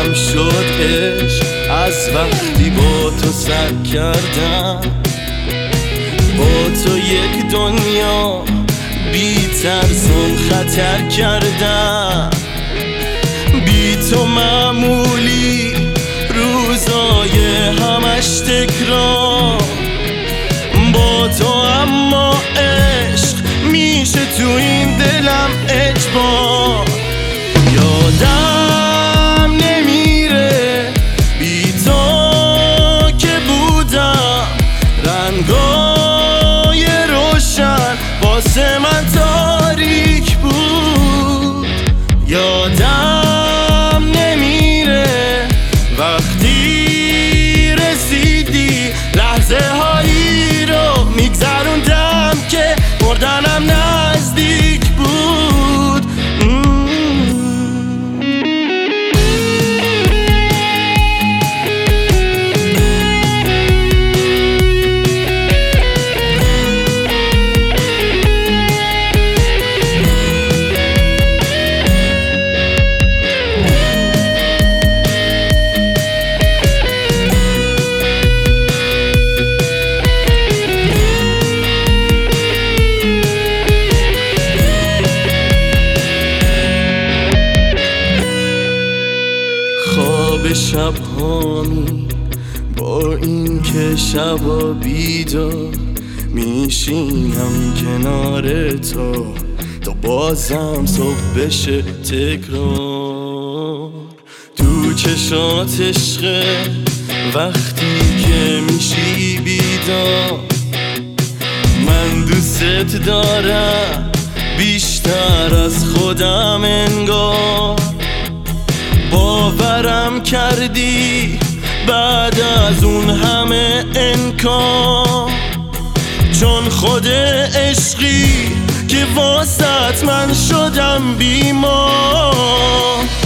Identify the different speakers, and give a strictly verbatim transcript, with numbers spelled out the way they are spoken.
Speaker 1: یادم شد عشق از وقتی با تو سر کردم. با تو یک دنیا بی ترسم خطر کردم. بی تو معمولی روزای همش تکرار. با تو اما عشق میشه تو این دلم اجبار. یادم نمیره بی تو که بودم رنگای روشن واسه من تاریک بود. یادم نمیره وقتی رسیدی لحظه هایی رو میگذروندم که مردنم نزدیک بود. خواب شب هامی با این که شبا بیدار میشینم کنار تو تا بازم صبح بشه تکرار. تو چشات عشقه وقتی که میشی بیدار. من دوست دارم بیشتر از خودم انگار. باورم کردی بعد از اون همه انکار. چون خود عشقی که واسط من شدم بیمار.